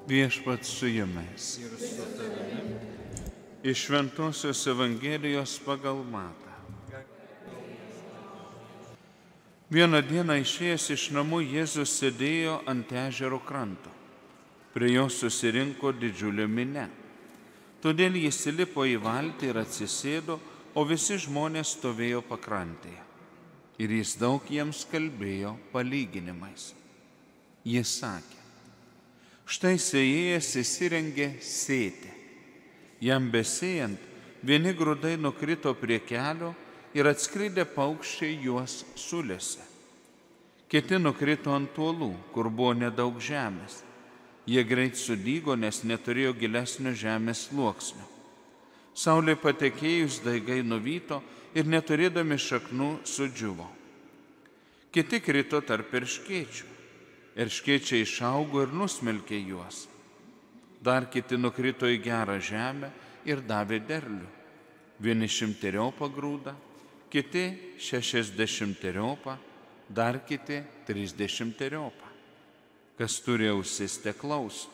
Viešpats su jumis. Ir su tavimi. Iš Šventosios Evangelijos pagal Matą. Vieną dieną išėjęs iš namų Jėzus sėdėjo ant ežero kranto. Prie jo susirinko didžiulė minia. Todėl jis įlipo į valtį ir atsisėdo, o visi žmonės stovėjo pakrantėje. Ir jis daug jiems kalbėjo palyginimais. Jis sakė: štai sėjėjas įsirengė sėti. Jam besėjant, vieni grūdai nukrito prie kelio ir atskridę paukščiai juos sulėse. Kiti nukrito ant uolų, kur buvo nedaug žemės. Jie greit sudygo, nes neturėjo gilesnio žemės sluoksnio. Saulė patekėjus daigai nuvyto ir neturėdami šaknų sudžiuvo. Kiti krito tarp erškėčių. Erškėčiai išaugo ir nusmelkė juos. Dar kiti nukrito į gerą žemę ir davė derlių. Vieni 100 grūdą, kiti 60, dar kiti 30. Kas turi ausis, teklauso.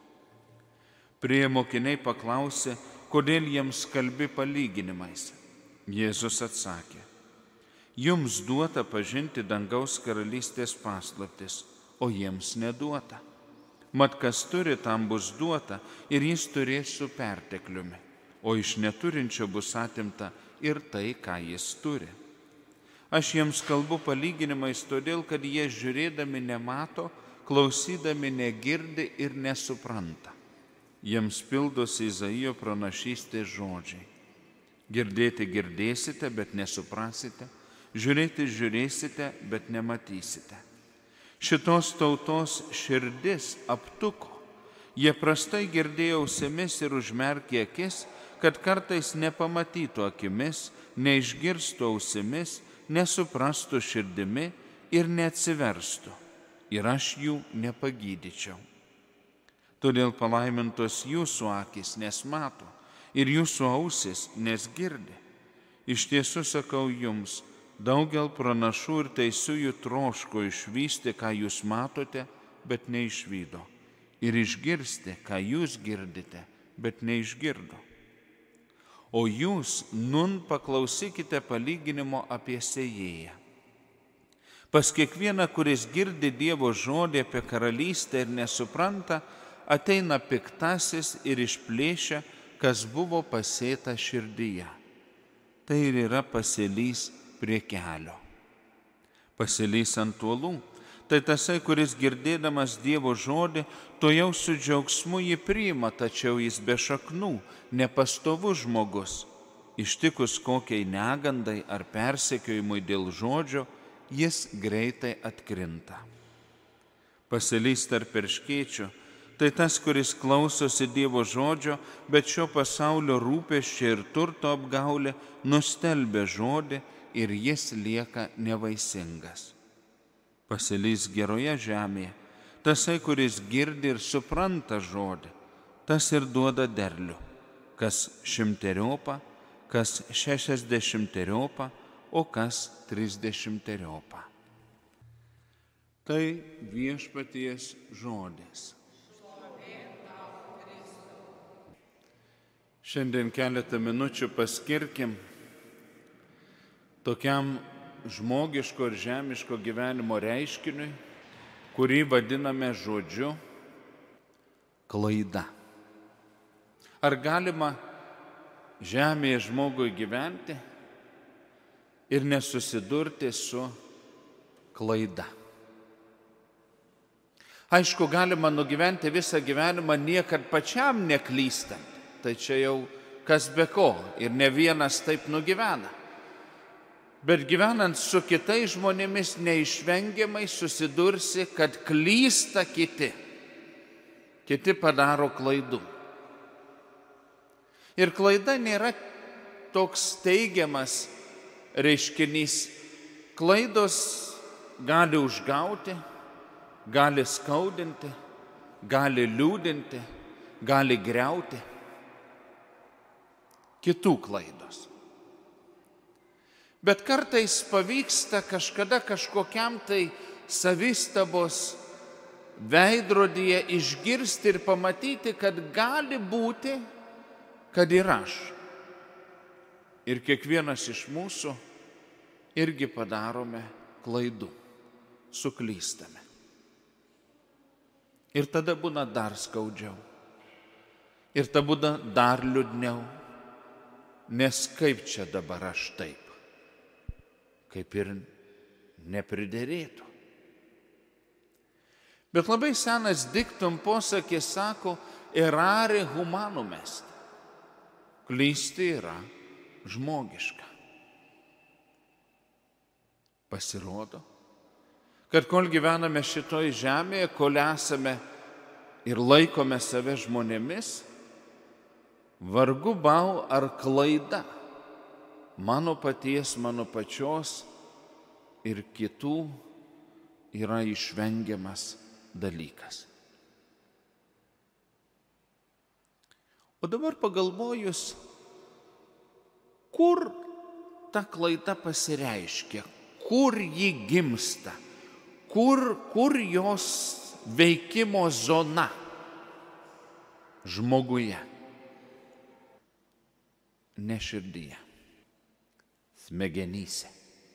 Prie mokiniai paklausė, kodėl jiems kalbi palyginimais. Jėzus atsakė: jums duota pažinti dangaus karalystės paslaptis, o jiems neduota. Mat kas turi, tam bus duota ir jis turės su pertekliumi, o iš neturinčio bus atimta ir tai, ką jis turi. Aš jiems kalbu palyginimais todėl, kad jie žiūrėdami nemato, klausydami negirdi ir nesupranta. Jiems pildosi Izaijo pranašystės žodžiai. Girdėti girdėsite, bet nesuprasite, žiūrėti žiūrėsite, bet nematysite. Šitos tautos širdis aptuko. Jie prastai girdėjo ausimis ir užmerkė akis, kad kartais nepamatytų akimis, neišgirstų ausimis, nesuprastų širdimi ir neatsiverstų. Ir aš jų nepagydyčiau. Todėl palaimintos jūsų akys, nes mato, ir jūsų ausis, nes girdi. Iš tiesų sakau jums, daugel pranašų ir teisiųjų troško išvysti, ką jūs matote, bet neišvydo, ir išgirsti, ką jūs girdite, bet neišgirdo. O jūs nun paklausykite palyginimo apie sėjėją. Pas kiekvieną, kuris girdi Dievo žodį apie karalystę ir nesupranta, ateina piktasis ir išplėšia, kas buvo pasėta širdyje. Tai ir yra pasėlys prie kelio. Pasėlys ant uolų, tai tasai, kuris girdėdamas Dievo žodį, tojau su džiaugsmu jį priima, tačiau jis be šaknų, nepastovus žmogus. Ištikus kokiai negandai ar persekiojimui dėl žodžio, jis greitai atkrinta. Pasėlys tarp erškėčių, tai tas, kuris klausosi Dievo žodžio, bet šio pasaulio rūpesčio ir turto apgaulė nustelbia žodį ir jis lieka nevaisingas. Pasėlys geroje žemėje, tasai, kuris girdi ir supranta žodį, tas ir duoda derlių, kas 100, kas 60, o kas 30. Tai viešpaties žodis. Šiandien keletą minučių paskirkim tokiam žmogiško ir žemiško gyvenimo reiškiniui, kurį vadiname žodžiu klaida. Ar galima žemėje žmogui gyventi ir nesusidurti su klaida? Aišku, galima nugyventi visą gyvenimą niekad pačiam neklystant. Tai čia jau kas be ko ir ne vienas taip nugyvena. Bet gyvenant su kitais žmonėmis neišvengiamai susidursi, kad klysta kiti. Kiti padaro klaidų. Ir klaida nėra toks teigiamas reiškinys. Klaidos gali užgauti, gali skaudinti, gali liūdinti, gali griauti. Kitų klaidos. Bet kartais pavyksta kažkada kažkokiam tai savistabos veidrodyje išgirsti ir pamatyti, kad gali būti, kad ir aš. Ir kiekvienas iš mūsų irgi padarome klaidų, suklystame. Ir tada būna dar skaudžiau. Ir tada būna dar liūdniau. Nes kaip čia dabar aš taip? Kaip ir nepriderėtų. Bet labai senas diktum posakis sako, erare humanum est. Klysti yra žmogiška. Pasirodo, kad kol gyvename šitoj žemėje, kol esame ir laikome save žmonėmis, vargu bau ar klaida mano paties, mano pačios ir kitų yra išvengiamas dalykas. O dabar pagalvojus, kur ta klaida pasireiškia, kur ji gimsta, kur jos veikimo zona žmoguje, ne širdyje, smegenyse.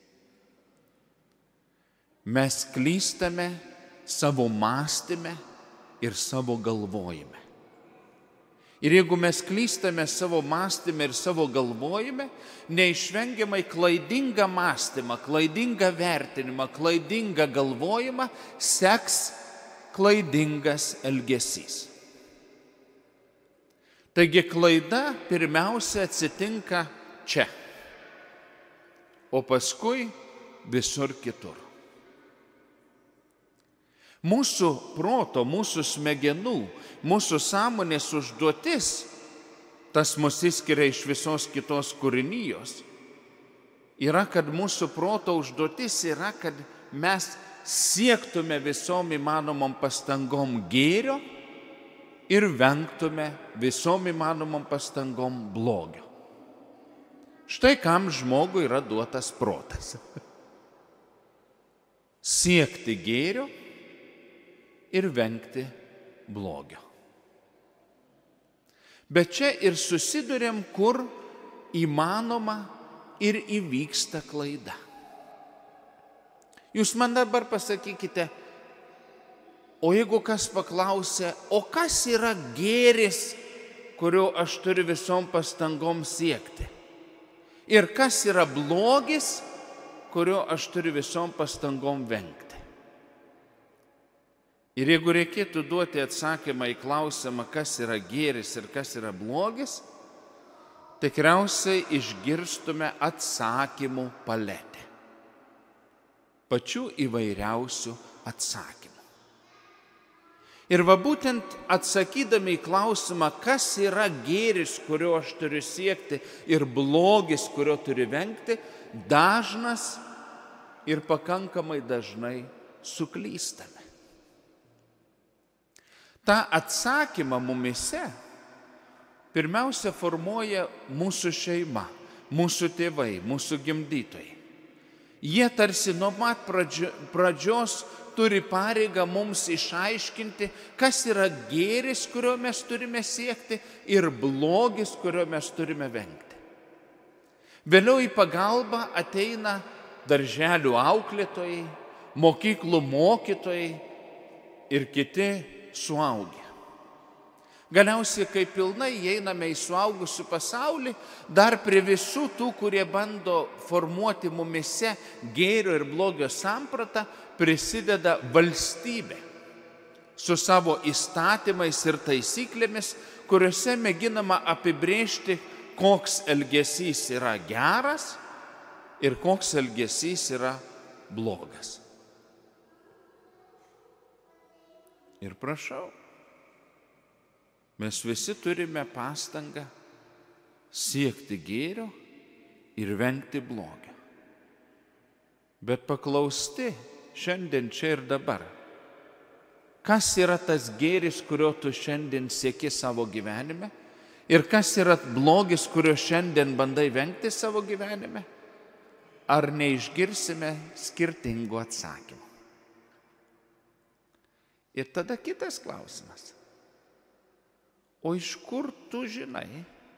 Mes klystame savo mąstyme ir savo galvojime. Ir jeigu mes klystame savo mąstyme ir savo galvojime, neišvengiamai klaidingą mąstymą, klaidingą vertinimą, klaidingą galvojimą seks klaidingas elgesys. Taigi klaida pirmiausia atsitinka čia, o paskui visur kitur. Mūsų proto, mūsų smegenų, mūsų sąmonės užduotis, tas mus išskiria iš visos kitos kūrinijos, yra, kad mūsų proto užduotis yra, kad mes siektume visom įmanomom pastangom gėrio ir vengtume visom įmanomom pastangom blogio. Štai kam žmogui yra duotas protas. Siekti gėrio ir vengti blogio. Bet čia ir susiduriam, kur įmanoma ir įvyksta klaida. Jūs man dabar pasakykite, o jeigu kas paklausia, o kas yra gėris, kurio aš turiu visom pastangom siekti? Ir kas yra blogis, kurio aš turiu visom pastangom vengti? Ir jeigu reikėtų duoti atsakymą į klausimą, kas yra gėris ir kas yra blogis, tikriausiai išgirstume atsakymų paletę. Pačių įvairiausių atsakymų. Ir va būtent atsakydami į klausimą, kas yra gėris, kurio aš turiu siekti, ir blogis, kurio turiu vengti, dažnas ir pakankamai dažnai suklystame. Ta atsakymą mumise pirmiausia formuoja mūsų šeima, mūsų tėvai, mūsų gimdytojai. Jie tarsi nuo pat pradžios turi pareigą mums išaiškinti, kas yra gėris, kurio mes turime siekti, ir blogis, kurio mes turime vengti. Vėliau į pagalbą ateina darželių auklėtojai, mokyklų mokytojai ir kiti suaugę. Galiausiai, kai pilnai įeiname į suaugusių pasaulį, dar prie visų tų, kurie bando formuoti mumise gėrio ir blogio sampratą, prisideda valstybė su savo įstatymais ir taisyklėmis, kuriuose mėginama apibrėžti, koks elgesys yra geras ir koks elgesys yra blogas. Ir prašau, mes visi turime pastangą siekti gėrio ir vengti blogio. Bet paklausti šiandien čia ir dabar, kas yra tas gėris, kurio tu šiandien sieki savo gyvenime, ir kas yra blogis, kurio šiandien bandai vengti savo gyvenime, ar neišgirsime skirtingų atsakymų. Ir tada kitas klausimas. O iš kur tu žinai,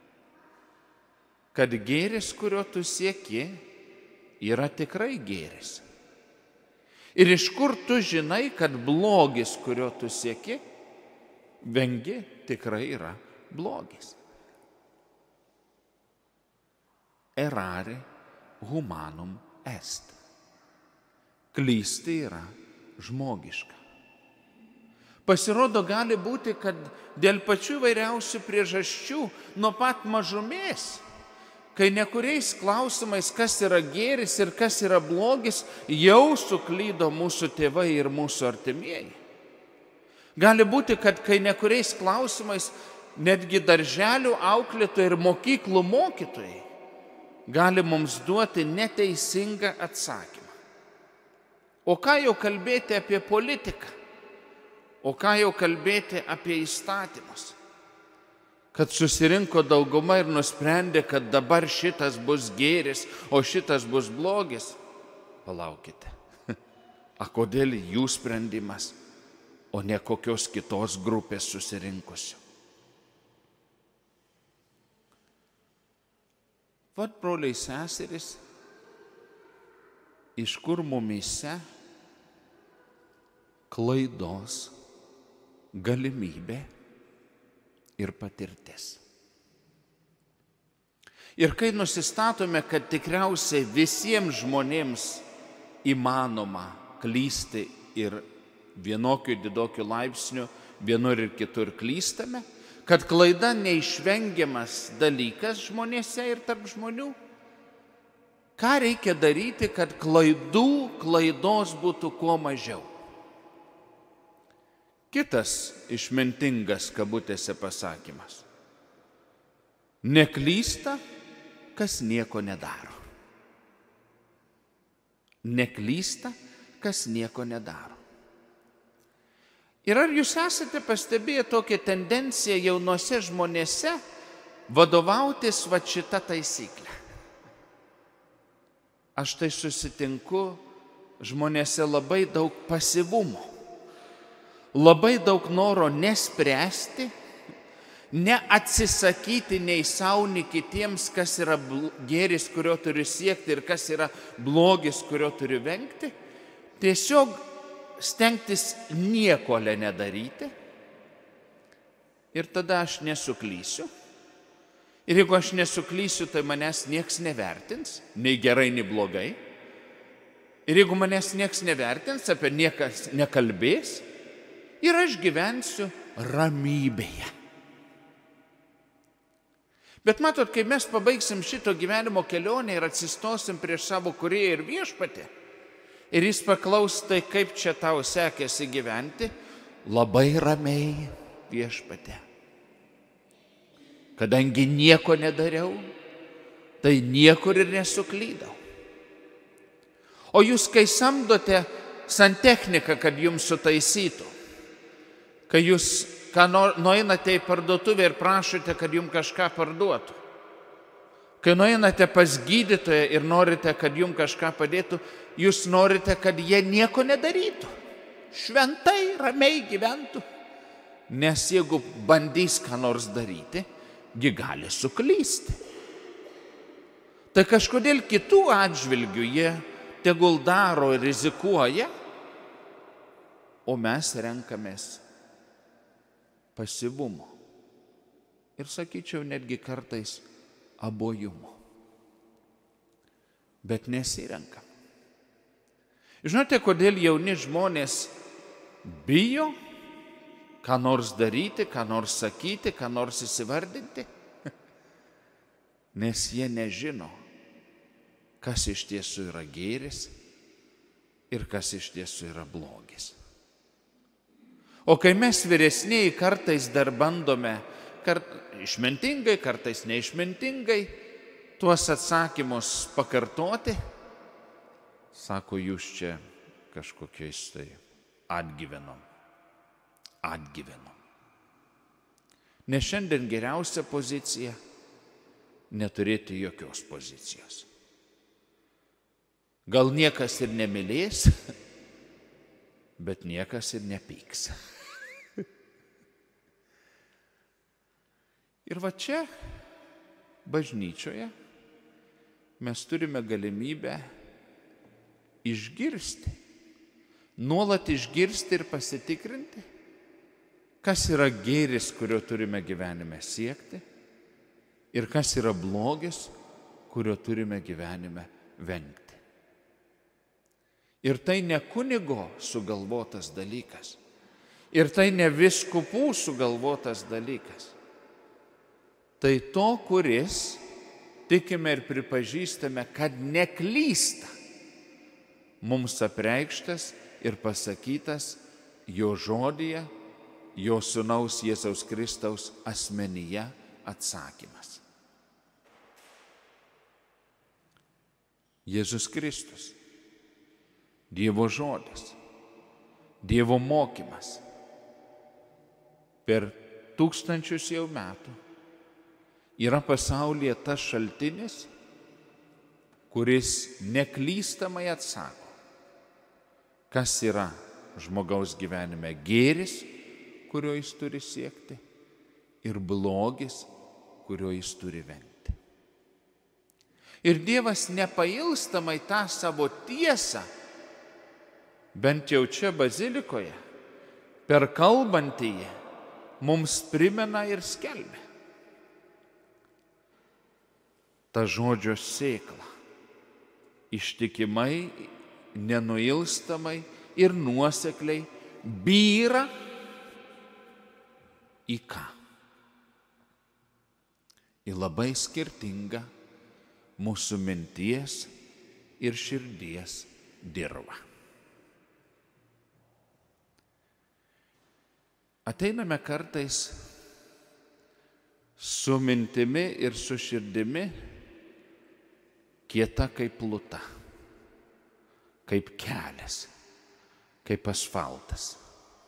kad gėris, kurio tu sieki, yra tikrai gėris? Ir iš kur tu žinai, kad blogis, kurio tu sieki, vengi, tikrai yra blogis? Errare humanum est. Klysti yra žmogiška. Pasirodo, gali būti, kad dėl pačių vairiausių priežasčių nuo pat mažumės, kai nekuriais klausimais, kas yra gėris ir kas yra blogis, jau suklydo mūsų tėvai ir mūsų artimieji. Gali būti, kad kai nekuriais klausimais netgi darželių auklėtojai ir mokyklų mokytojai gali mums duoti neteisingą atsakymą. O ką jau kalbėti apie politiką? O ką jau kalbėti apie įstatymus? Kad susirinko dauguma ir nusprendė, kad dabar šitas bus gėris, o šitas bus blogis. Palaukite. A kodėl jų sprendimas, o ne kokios kitos grupės susirinkusių? Vat, broliai seserys, iš kur mumyse klaidos galimybė ir patirtis. Ir kai nusistatome, kad tikriausiai visiems žmonėms įmanoma klysti ir vienokiu didokiu laipsniu, vienur ir kitur klystame, kad klaida neišvengiamas dalykas žmonėse ir tarp žmonių, ką reikia daryti, kad klaidos būtų kuo mažiau? Kitas išmintingas kabutėse pasakymas. Neklysta, kas nieko nedaro. Neklysta, kas nieko nedaro. Ir ar jūs esate pastebėję tokią tendenciją jaunuose žmonėse vadovautis va šita taisyklė? Aš tai susitinku žmonėse labai daug pasyvumo. Labai daug noro nespręsti, neatsisakyti nei savo, nei kitiems, kas yra gėris, kurio turiu siekti, ir kas yra blogis, kurio turiu vengti. Tiesiog stengtis nieko nedaryti. Ir tada aš nesuklysiu. Ir jeigu aš nesuklysiu, tai manęs nieks nevertins, nei gerai, nei blogai. Ir jeigu manęs nieks nevertins, apie niekas nekalbės, ir aš gyvensiu ramybėje. Bet matot, kai mes pabaigsim šito gyvenimo kelionę ir atsistosim prieš savo Kūrėją ir Viešpatį, ir jis paklaus, tai kaip čia tau sekėsi gyventi, labai ramiai, Viešpatie. Kadangi nieko nedariau, tai niekur ir nesuklydau. O jūs, kai samdote santechniką, kad jums sutaisytų, kai jūs nueinate į parduotuvę ir prašote, kad jums kažką parduotų, kai nueinate pas gydytoją ir norite, kad jums kažką padėtų, jūs norite, kad jie nieko nedarytų, šventai, ramiai gyventų. Nes jeigu bandys ką nors daryti, ji gali suklysti. Tai kažkodėl kitų atžvilgių jie tegul daro ir rizikuoja, o mes renkamės pasyvumo. Ir sakyčiau, netgi kartais abuojumo. Bet nesirenkam. Žinote, kodėl jauni žmonės bijo ką nors daryti, ką nors sakyti, ką nors įsivardinti? Nes jie nežino, kas iš tiesų yra gėris ir kas iš tiesų yra blogis. O kai mes vyresnieji kartais dar bandome, išmintingai, kartais neišmintingai, tuos atsakymus pakartoti, sako, jūs čia kažkokiais tai atgyvenom. Nes šiandien geriausia pozicija neturėti jokios pozicijos. Gal niekas ir nemylės, bet niekas ir nepyks. Ir va čia, bažnyčioje, mes turime galimybę išgirsti, nuolat išgirsti ir pasitikrinti, kas yra gėris, kurio turime gyvenime siekti, ir kas yra blogis, kurio turime gyvenime vengti. Ir tai ne kunigo sugalvotas dalykas, ir tai ne vyskupų sugalvotas dalykas. Tai to, kuris, tikime ir pripažįstame, kad neklysta, mums apreikštas ir pasakytas jo žodyje, jo sūnaus Jėzaus Kristaus asmenyje atsakymas. Jėzus Kristus, Dievo žodis, Dievo mokymas per tūkstančius jau metų yra pasaulyje tas šaltinis, kuris neklystamai atsako, kas yra žmogaus gyvenime gėris, kurio jis turi siekti, ir blogis, kurio jis turi vengti. Ir Dievas nepailstamai tą savo tiesą, bent jau čia bazilikoje, per kalbantįjį, mums primena ir skelbia. Ta žodžio sėkla ištikimai, nenuilstamai ir nuosekliai byra į ką? Į labai skirtingą mūsų minties ir širdies dirvą. Ateiname kartais su mintimi ir su širdimi kieta kaip pluta, kaip kelias, kaip asfaltas.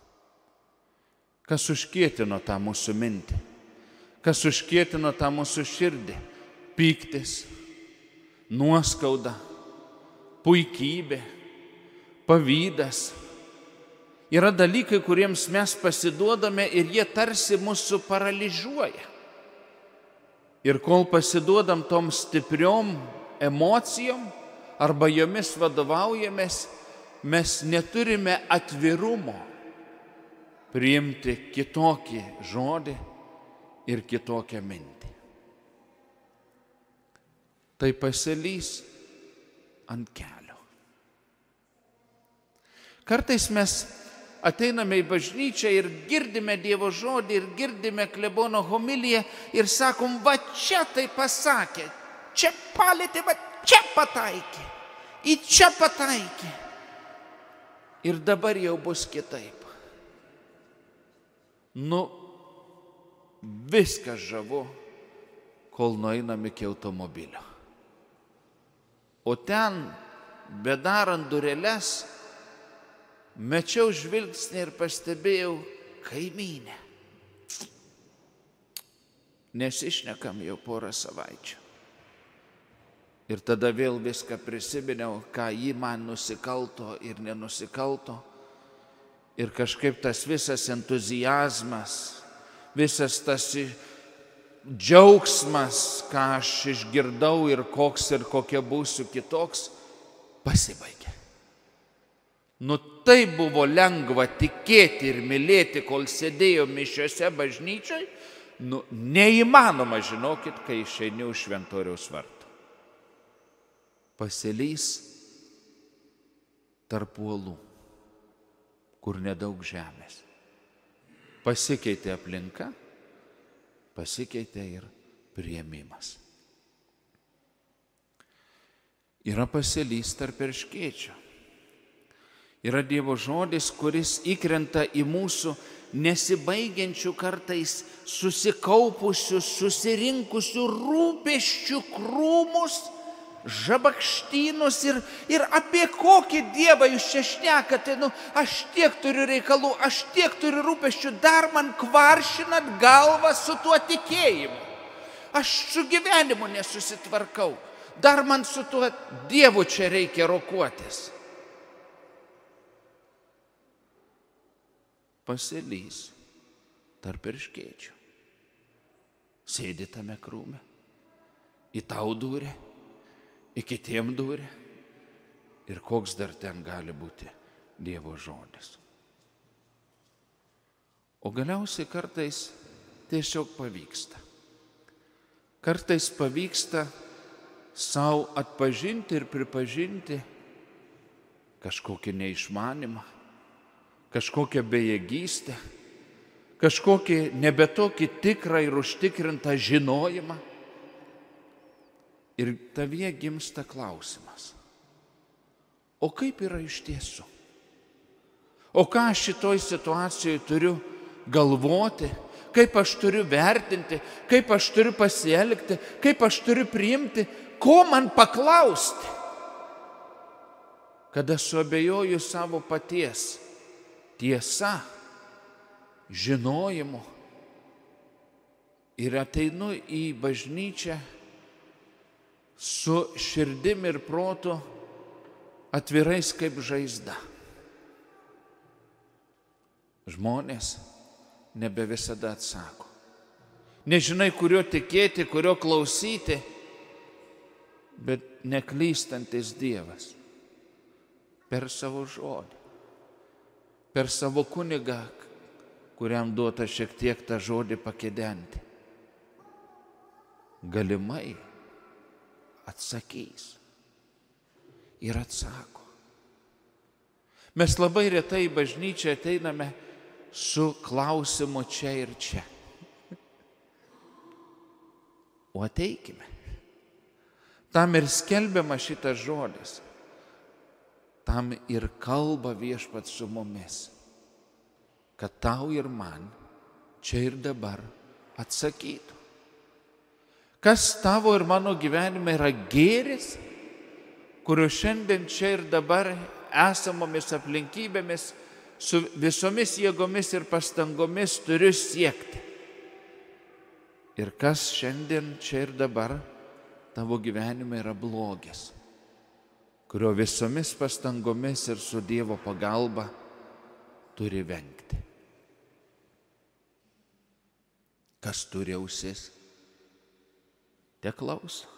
Kas užkietino tą mūsų mintį? Kas užkietino tą mūsų širdį? Pyktis, nuoskauda, puikybė, pavydas. Yra dalykai, kuriems mes pasiduodame ir jie tarsi mūsų paralyžiuoja. Ir kol pasiduodam tom stipriom emocijom arba jomis vadovaujamės, mes neturime atvirumo priimti kitokį žodį ir kitokią mintį. Tai pasilys ant kelio. Kartais mes ateiname į bažnyčią ir girdime Dievo žodį ir girdime klebono homiliją ir sakom, va čia tai pasakė, čia palėtė, va čia pataikė, į čia pataikė. Ir dabar jau bus kitaip. Viskas žavu, kol nueinam iki automobilio. O ten, bedarant dureles, mečiau žvilgsnį ir pastebėjau kaimynę. Nesišnekam jau porą savaičių. Ir tada vėl viską prisiminiau, ką ji man nusikalto ir nenusikalto. Ir kažkaip tas visas entuziazmas, visas tas džiaugsmas, ką aš išgirdau ir koks ir kokia būsiu kitoks, pasibaigė. Tai buvo lengva tikėti ir mylėti, kol sėdėjo mišiose bažnyčioj. Neįmanoma, žinokit, kai išeini už šventoriaus vartų. Pasilys tarp uolų, kur nedaug žemės. Pasikeitė aplinka, pasikeitė ir priėmimas. Yra pasilys tarp erškėčių. Yra Dievo žodis, kuris įkrenta į mūsų nesibaigiančių kartais susikaupusių, susirinkusių rūpesčių krūmus, žabakštynus ir apie kokį Dievą jūs čia šnekate, aš tiek turiu reikalų, aš tiek turiu rūpesčių, dar man kvaršinat galvą su tuo tikėjimu. Aš su gyvenimu nesusitvarkau, dar man su tuo Dievu čia reikia rokuotis. pasilys tarp erškėčių. Sėdi tame krūme, į tau dūrė, į kitiem dūrė. Ir koks dar ten gali būti Dievo žodis. O galiausiai kartais tiesiog pavyksta. Kartais pavyksta savo atpažinti ir pripažinti kažkokį neišmanimą, kažkokią bejėgystę, kažkokį nebetokį tikrą ir užtikrintą žinojimą. Ir tavyje gimsta klausimas. O kaip yra iš tiesų? O ką aš šitoj situacijoje turiu galvoti? Kaip aš turiu vertinti? Kaip aš turiu pasielgti? Kaip aš turiu priimti? Ko man paklausti? Kada suabejoju savo paties tiesa, žinojimu ir ateinu į bažnyčią su širdim ir protu atvirais kaip žaizda. Žmonės nebe visada atsako. Nežinai, kurio tikėti, kurio klausyti, bet neklystantis Dievas per savo žodį, per savo kunigą, kuriam duota šiek tiek tą žodį pakedenti, galimai atsakys ir atsako. Mes labai retai į bažnyčią ateiname su klausimu čia ir čia. O ateikime. Tam ir skelbiama šitas žodis. Tam ir kalba Viešpats su mumis. Kad tau ir man čia ir dabar atsakytų. Kas tavo ir mano gyvenime yra gėris, kurio šiandien čia ir dabar esamomis aplinkybėmis su visomis jėgomis ir pastangomis turiu siekti. Ir kas šiandien čia ir dabar tavo gyvenime yra blogis, kurio visomis pastangomis ir su Dievo pagalba turi vengti. Kas turi ausis, te klauso.